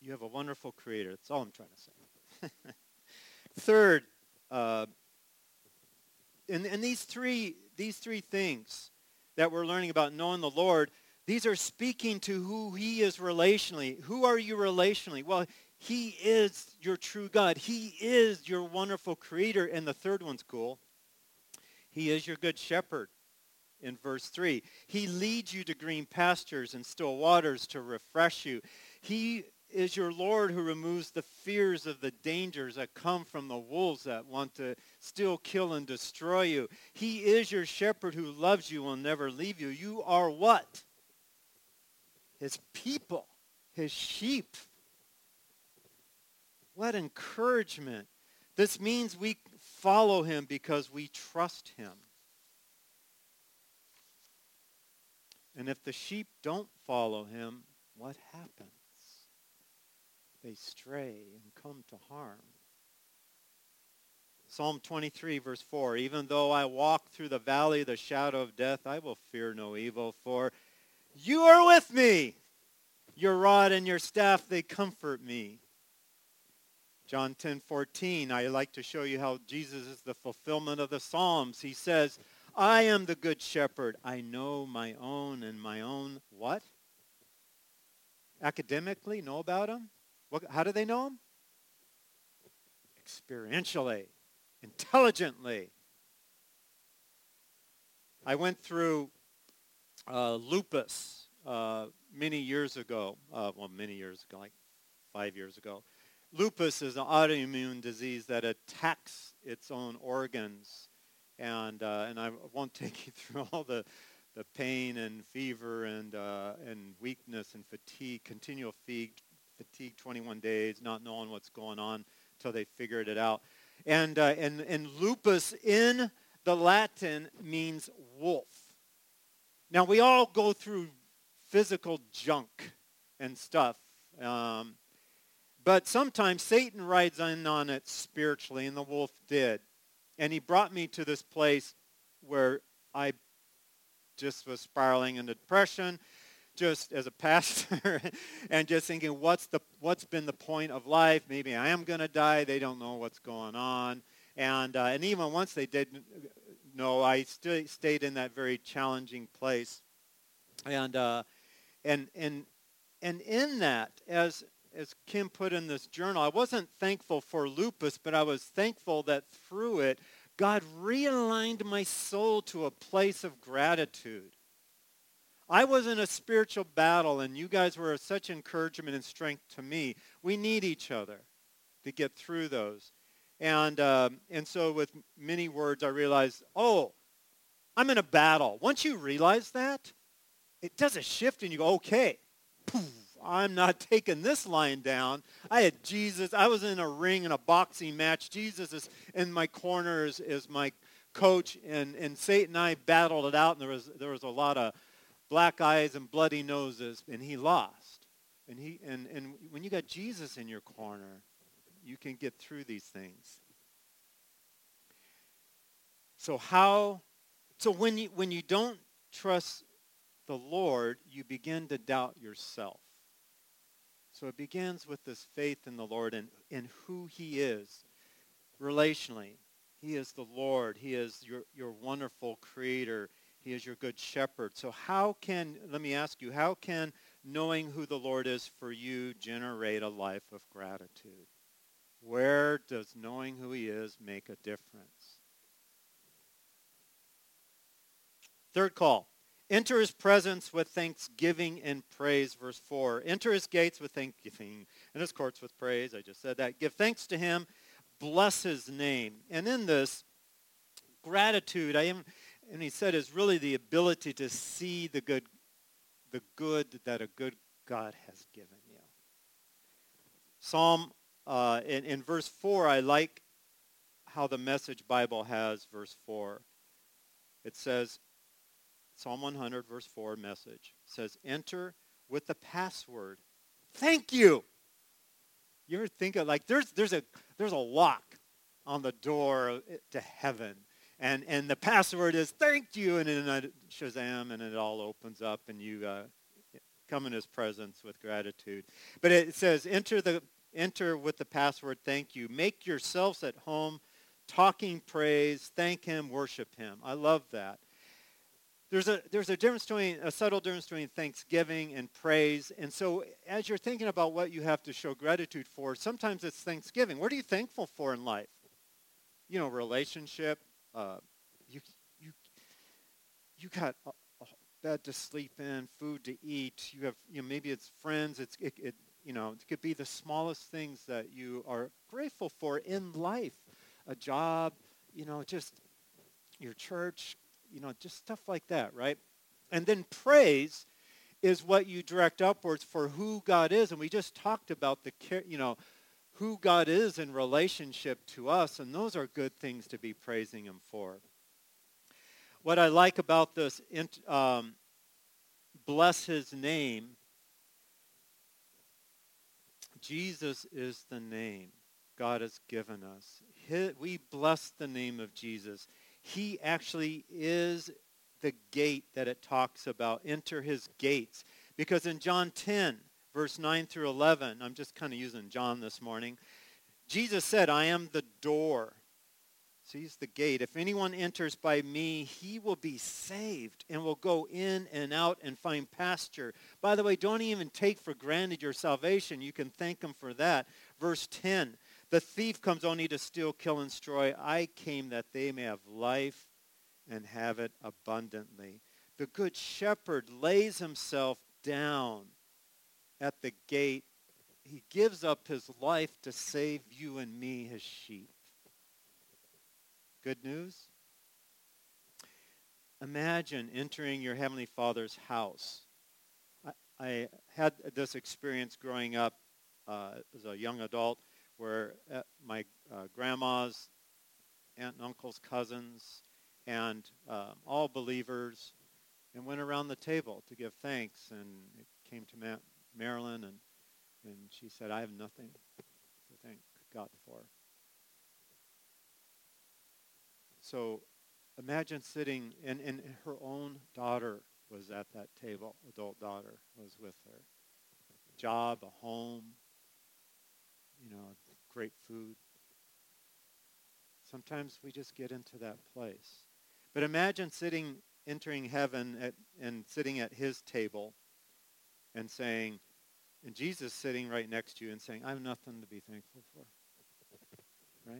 You have a wonderful creator. That's all I'm trying to say. Third, uh, and, and these three these three things that we're learning about knowing the Lord, these are speaking to who he is relationally. Who are you relationally? Well, he is your true God. He is your wonderful creator. And the third one's cool. He is your good shepherd in verse three. He leads you to green pastures and still waters to refresh you. He is your Lord who removes the fears of the dangers that come from the wolves that want to steal, kill, and destroy you. He is your shepherd who loves you, will never leave you. You are what? His people, his sheep. What encouragement. This means we follow him because we trust him. And if the sheep don't follow him, what happens? They stray and come to harm. Psalm twenty-three, verse four, even though I walk through the valley of the shadow of death, I will fear no evil, for you are with me. Your rod and your staff, they comfort me. John ten fourteen, I like to show you how Jesus is the fulfillment of the Psalms. He says, I am the good shepherd. I know my own, and my own what? Academically know about him? What, how do they know him? Experientially, intelligently. I went through uh, lupus uh, many years ago. Uh, well, many years ago, like five years ago. Lupus is an autoimmune disease that attacks its own organs. And uh, and I won't take you through all the, the pain and fever and uh, and weakness and fatigue, continual fatigue, fatigue twenty-one days, not knowing what's going on until they figured it out. And, uh, and, and lupus in the Latin means wolf. Now, we all go through physical junk and stuff. Um, but sometimes Satan rides in on it spiritually, and the wolf did. And he brought me to this place where I just was spiraling into depression, just as a pastor, and just thinking, what's the what's been the point of life? Maybe I am going to die. They don't know what's going on. And uh, and even once they did know, I st- stayed in that very challenging place. And uh, and and and in that, as as Kim put in this journal, I wasn't thankful for lupus, but I was thankful that through it, God realigned my soul to a place of gratitude. I was in a spiritual battle, and you guys were such encouragement and strength to me. We need each other to get through those. And um, and so with many words, I realized, oh, I'm in a battle. Once you realize that, it does a shift, and you go, okay, poof, I'm not taking this line down. I had Jesus. I was in a ring in a boxing match. Jesus is in my corner as, as my coach, and, and Satan and I battled it out, and there was there was a lot of black eyes and bloody noses, and he lost. And he and, and when you got Jesus in your corner, you can get through these things. So how so when you when you don't trust the Lord, you begin to doubt yourself. So it begins with this faith in the Lord and in who he is relationally. He is the Lord. He is your, your wonderful creator. He is your good shepherd. So how can, let me ask you, how can knowing who the Lord is for you generate a life of gratitude? Where does knowing who he is make a difference? Third call. Enter his presence with thanksgiving and praise, verse four. Enter his gates with thanksgiving and his courts with praise. I just said that. Give thanks to him. Bless his name. And in this, gratitude, I am, and he said, is really the ability to see the good, the good that a good God has given you. Psalm, uh, in, in verse four, I like how the Message Bible has verse four. It says, Psalm one hundred, verse four, Message, says, enter with the password, thank you. You ever think of, like, there's there's a there's a lock on the door to heaven, and and the password is thank you, and then I Shazam, and it all opens up, and you uh, come in his presence with gratitude. But it says, enter the enter with the password, thank you. Make yourselves at home, talking praise, thank him, worship him. I love that. There's a there's a difference between a subtle difference between thanksgiving and praise. And so as you're thinking about what you have to show gratitude for, sometimes it's Thanksgiving. What are you thankful for in life? You know, relationship. Uh, you you you got a, a bed to sleep in, food to eat. You have you know maybe it's friends. It's it, it you know it could be the smallest things that you are grateful for in life. A job. You know, just your church. You know, just stuff like that, right? And then praise is what you direct upwards for who God is. And we just talked about the, you know, who God is in relationship to us. And those are good things to be praising him for. What I like about this, um, bless his name, Jesus is the name God has given us. He, we bless the name of Jesus. He actually is the gate that it talks about. Enter his gates. Because in John ten, verse nine through eleven, I'm just kind of using John this morning, Jesus said, I am the door. So he's the gate. If anyone enters by me, he will be saved and will go in and out and find pasture. By the way, don't even take for granted your salvation. You can thank him for that. Verse ten, the thief comes only to steal, kill, and destroy. I came that they may have life and have it abundantly. The good shepherd lays himself down at the gate. He gives up his life to save you and me, his sheep. Good news? Imagine entering your Heavenly Father's house. I, I had this experience growing up uh, as a young adult where uh, my uh, grandma's, aunt and uncle's cousins, and uh, all believers, and went around the table to give thanks. And it came to Ma- Marilyn, and, and she said, I have nothing to thank God for. So imagine sitting, and, and her own daughter was at that table, adult daughter was with her. Job, a home, you know, great food. Sometimes we just get into that place. But imagine sitting, entering heaven at, and sitting at his table and saying, and Jesus sitting right next to you and saying, I have nothing to be thankful for. Right?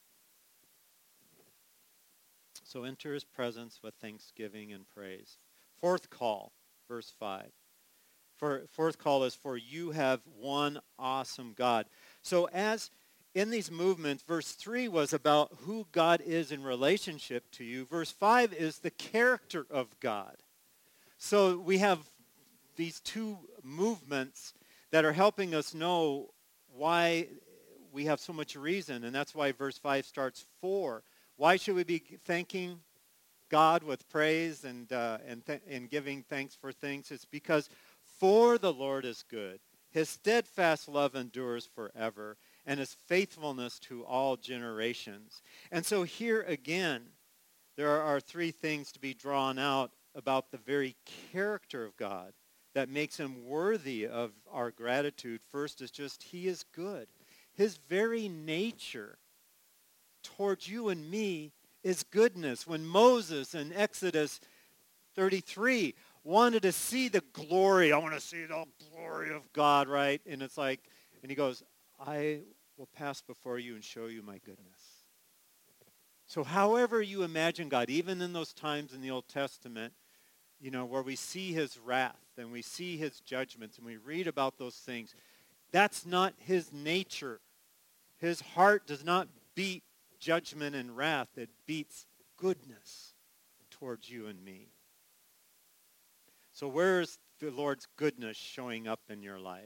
So enter his presence with thanksgiving and praise. Fourth call, verse five. For, fourth call is, for you have one awesome God. So as in these movements, verse three was about who God is in relationship to you. Verse five is the character of God. So we have these two movements that are helping us know why we have so much reason. And that's why verse five starts for. Why should we be thanking God with praise and uh, and, th- and giving thanks for things? It's because for the Lord is good. His steadfast love endures forever, and his faithfulness to all generations. And so here again, there are three things to be drawn out about the very character of God that makes him worthy of our gratitude. First is just he is good. His very nature towards you and me is goodness. When Moses in Exodus thirty-three wanted to see the glory, I want to see the glory of God, right? And it's like, and he goes, I will pass before you and show you my goodness. So however you imagine God, even in those times in the Old Testament, you know, where we see his wrath and we see his judgments and we read about those things, that's not his nature. His heart does not beat judgment and wrath. It beats goodness towards you and me. So where is the Lord's goodness showing up in your life?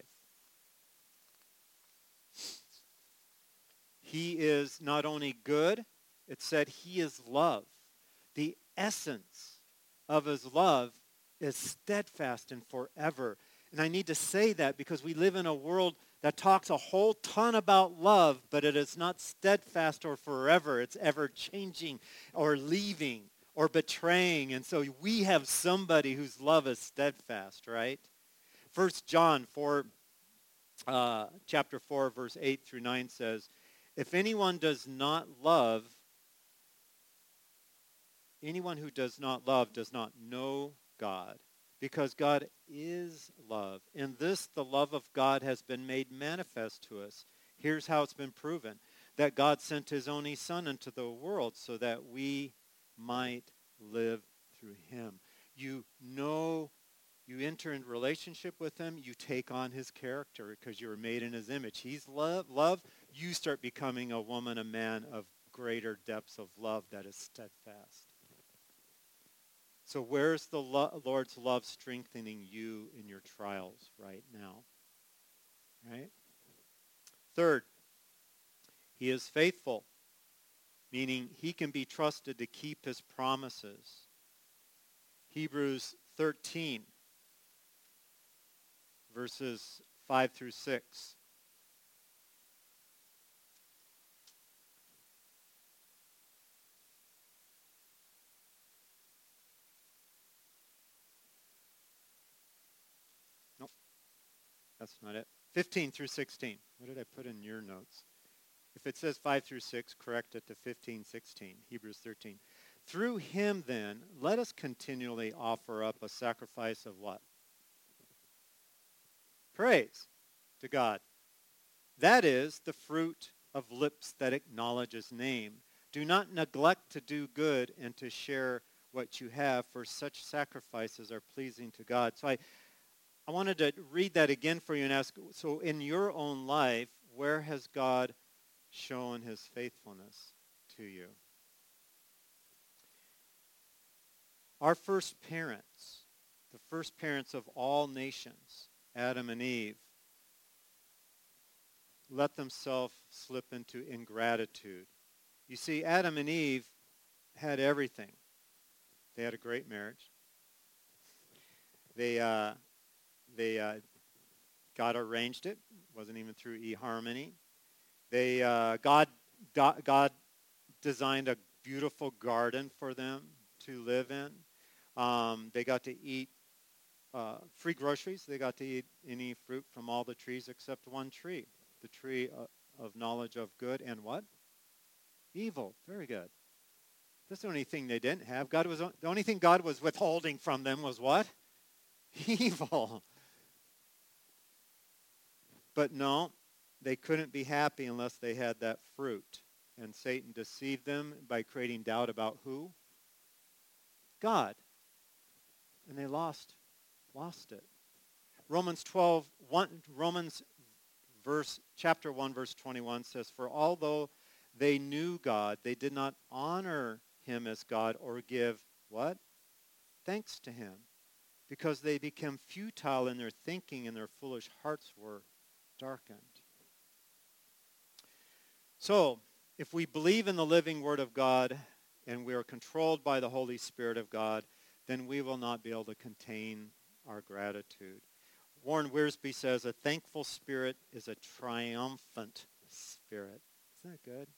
He is not only good, it said he is love. The essence of his love is steadfast and forever. And I need to say that because we live in a world that talks a whole ton about love, but it is not steadfast or forever. It's ever changing or leaving or betraying. And so we have somebody whose love is steadfast, right? First John four, uh, chapter four, verse eight through nine says, if anyone does not love, anyone who does not love does not know God, because God is love. In this, the love of God has been made manifest to us. Here's how it's been proven, that God sent his only Son into the world so that we might live through him. You know, you enter in relationship with him, you take on his character because you were made in his image. He's love, love. You start becoming a woman, a man of greater depths of love that is steadfast. So where's the lo- Lord's love strengthening you in your trials right now? Right? Third, he is faithful, meaning he can be trusted to keep his promises. Hebrews thirteen, verses five through six. Nope, that's not it. fifteen through sixteen. What did I put in your notes? If it says five through six, correct it to fifteen, sixteen. Hebrews thirteen. Through him, then, let us continually offer up a sacrifice of what? Praise to God. That is the fruit of lips that acknowledge his name. Do not neglect to do good and to share what you have, for such sacrifices are pleasing to God. So I, I wanted to read that again for you and ask, so in your own life, where has God shown his faithfulness to you? Our first parents, the first parents of all nations, Adam and Eve, let themselves slip into ingratitude. You see, Adam and Eve had everything. They had a great marriage. They, uh, they, uh, God arranged it. It wasn't even through eHarmony. They, uh, God, God designed a beautiful garden for them to live in. Um, they got to eat uh, free groceries. They got to eat any fruit from all the trees except one tree, the tree of, of knowledge of good and what? Evil. Very good. That's the only thing they didn't have. God was the only thing God was withholding from them was what? Evil. But no, they couldn't be happy unless they had that fruit. And Satan deceived them by creating doubt about who? God. And they lost, lost it. Romans twelve, one, Romans verse, chapter one, verse twenty-one says, for although they knew God, they did not honor him as God or give what? Thanks to him. Because they became futile in their thinking and their foolish hearts were darkened. So, if we believe in the living Word of God and we are controlled by the Holy Spirit of God, then we will not be able to contain our gratitude. Warren Wiersbe says, a thankful spirit is a triumphant spirit. Isn't that good?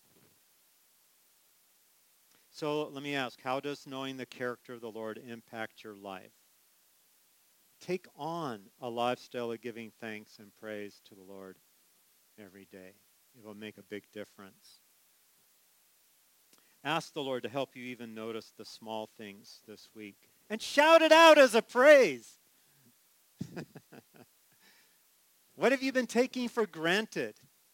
So let me ask, how does knowing the character of the Lord impact your life? Take on a lifestyle of giving thanks and praise to the Lord every day. It will make a big difference. Ask the Lord to help you even notice the small things this week. And shout it out as a praise. What have you been taking for granted?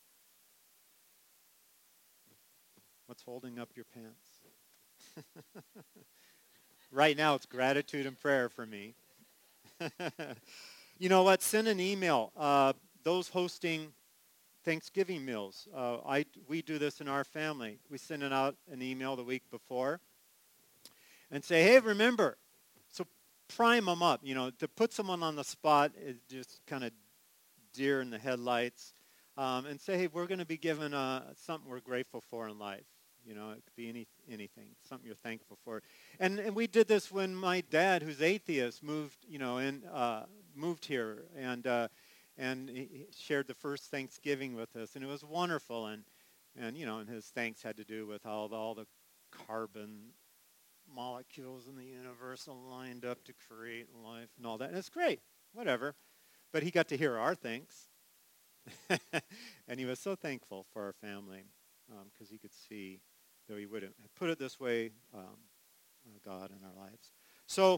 What's holding up your pants? Right now it's gratitude and prayer for me. You know what? Send an email. Uh, those hosting Thanksgiving meals. Uh, I, we do this in our family. We send it out an email the week before and say, hey, remember. So prime them up. You know, to put someone on the spot is just kind of deer in the headlights. Um, and say, hey, we're going to be given uh, something we're grateful for in life. You know, it could be any, anything, something you're thankful for. And and we did this when my dad, who's atheist, moved, you know, and uh, moved here. And uh, And he shared the first Thanksgiving with us, and it was wonderful. And, and you know, and his thanks had to do with all the, all the carbon molecules in the universe lined up to create life and all that. And it's great, whatever. but he got to hear our thanks. And he was so thankful for our family because um, he could see that we wouldn't put it this way, um, uh, God in our lives. So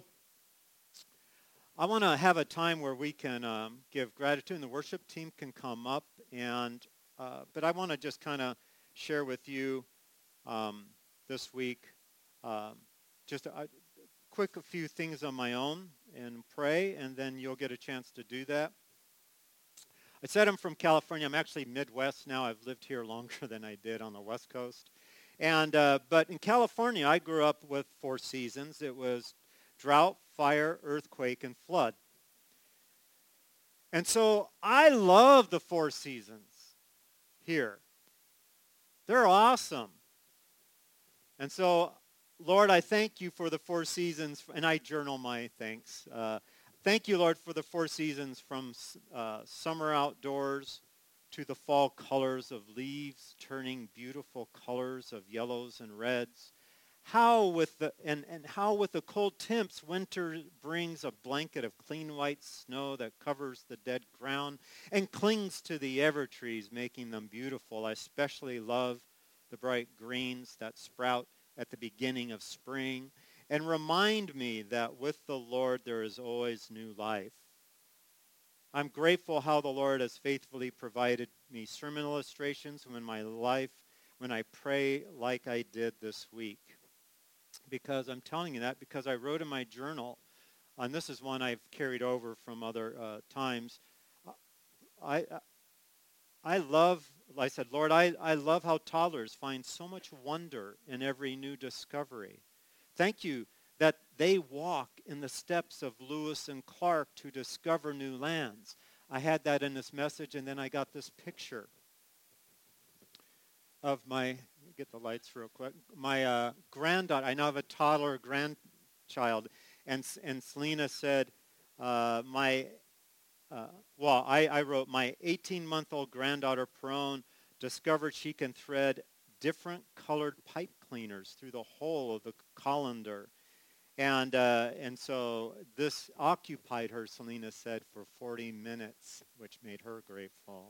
I want to have a time where we can um, give gratitude, and the worship team can come up. And uh, but I want to just kind of share with you um, this week um, just a, a quick a few things on my own and pray, and then you'll get a chance to do that. I said I'm from California. I'm actually Midwest now. I've lived here longer than I did on the West Coast. And uh, but in California, I grew up with four seasons. It was drought, fire, earthquake, and flood. And so I love the four seasons here. They're awesome. And so, Lord, I thank you for the four seasons, and I journal my thanks. Uh, thank you, Lord, for the four seasons from uh, summer outdoors to the fall colors of leaves turning beautiful colors of yellows and reds. How with the and, and how with the cold temps winter brings a blanket of clean white snow that covers the dead ground and clings to the evertrees, making them beautiful. I especially love the bright greens that sprout at the beginning of spring and remind me that with the Lord there is always new life. I'm grateful how the Lord has faithfully provided me sermon illustrations when my life, when I pray like I did this week. Because I'm telling you that because I wrote in my journal, and this is one I've carried over from other uh, times. I, I I love, like I said, Lord, I, I love how toddlers find so much wonder in every new discovery. Thank you that they walk in the steps of Lewis and Clark to discover new lands. I had that in this message, and then I got this picture of my, get the lights real quick, my uh, granddaughter. I now have a toddler grandchild, and, and Selena said, uh, my, uh, well, I, I wrote, my eighteen-month-old granddaughter, Perone, discovered she can thread different colored pipe cleaners through the hole of the colander. And uh, and so this occupied her, Selena said, for forty minutes, which made her grateful.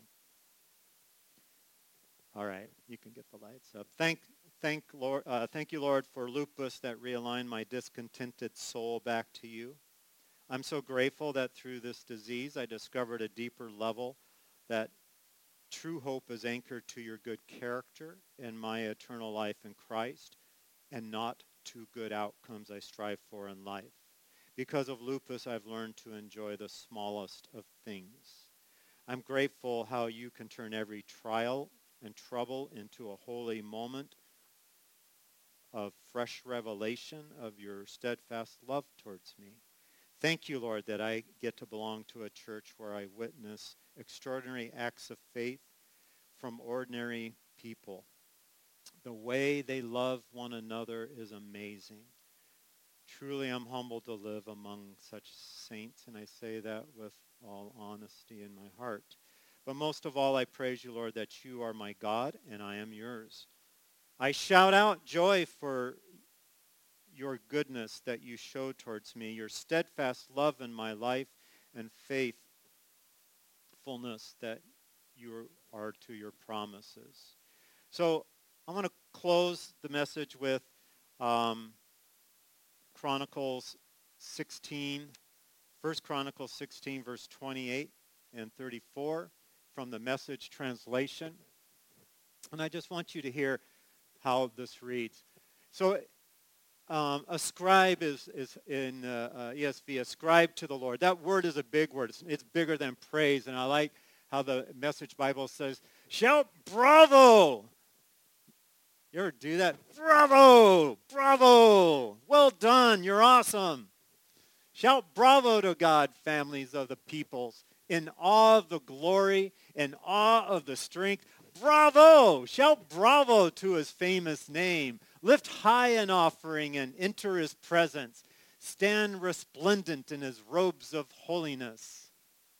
All right, you can get the lights up. Thank, thank, Lord, uh, thank you, Lord, for lupus that realigned my discontented soul back to you. I'm so grateful that through this disease I discovered a deeper level that true hope is anchored to your good character and my eternal life in Christ, and not to good outcomes I strive for in life. Because of lupus, I've learned to enjoy the smallest of things. I'm grateful how you can turn every trial and trouble into a holy moment of fresh revelation of your steadfast love towards me. Thank you, Lord, that I get to belong to a church where I witness extraordinary acts of faith from ordinary people. The way they love one another is amazing. Truly, I'm humbled to live among such saints, and I say that with all honesty in my heart. But most of all, I praise you, Lord, that you are my God, and I am yours. I shout out joy for your goodness that you show towards me, your steadfast love in my life, and faithfulness that you are to your promises. So I want to close the message with um, Chronicles sixteen, First Chronicles sixteen, verse twenty-eight and thirty-four from the Message translation. And I just want you to hear how this reads. So um, ascribe is, is in uh, uh, E S V, ascribe to the Lord. That word is a big word. It's, it's bigger than praise. And I like how the Message Bible says, shout bravo. You ever do that? Bravo! Bravo! Well done. You're awesome. Shout bravo to God, families of the peoples, in awe of the glory, in awe of the strength. Bravo! Shout bravo to his famous name. Lift high an offering and enter his presence. Stand resplendent in his robes of holiness.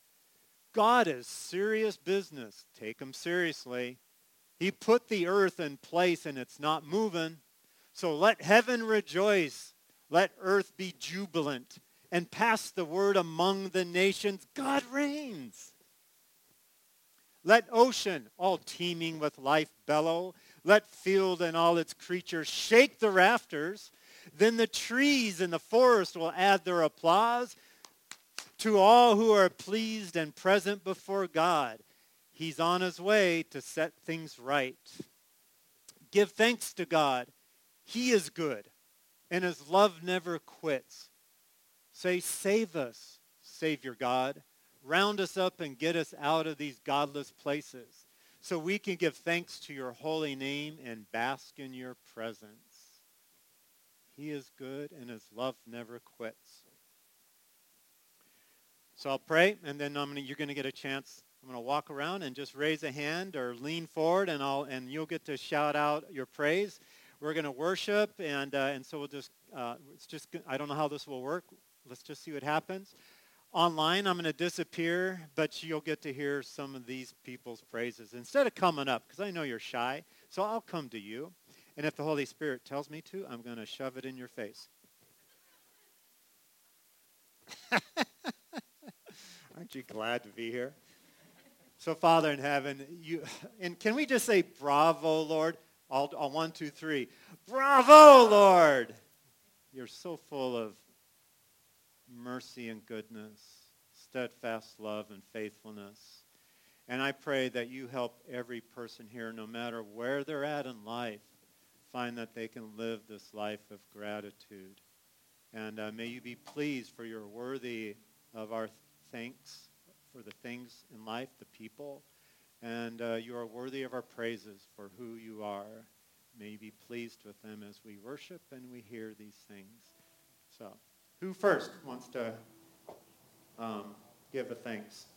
God is serious business. Take him seriously. He put the earth in place and it's not moving. So let heaven rejoice. Let earth be jubilant. and pass the word among the nations. God reigns. Let ocean, all teeming with life, bellow. Let field and all its creatures shake the rafters. Then the trees in the forest will add their applause to all who are pleased and present before God. He's on his way to set things right. Give thanks to God. He is good, and his love never quits. Say, save us, Savior God. Round us up and get us out of these godless places so we can give thanks to your holy name and bask in your presence. He is good, and his love never quits. So I'll pray, and then I'm gonna, you're going to get a chance. I'm going to walk around and just raise a hand or lean forward, and I'll and you'll get to shout out your praise. We're going to worship, and uh, and so we'll just uh, it's just I don't know how this will work. Let's just see what happens. Online, I'm going to disappear, but you'll get to hear some of these people's praises instead of coming up, because I know you're shy. So I'll come to you, and if the Holy Spirit tells me to, I'm going to shove it in your face. Aren't you glad to be here? So, Father in heaven, you and can we just say bravo, Lord? All, all one, two, three. Bravo, Lord! You're so full of mercy and goodness, steadfast love and faithfulness. And I pray that you help every person here, no matter where they're at in life, find that they can live this life of gratitude. And uh, may you be pleased, for you're worthy of our thanks for the things in life, the people. And uh, you are worthy of our praises for who you are. May you be pleased with them as we worship and we hear these things. So, who first wants to um, give a thanks?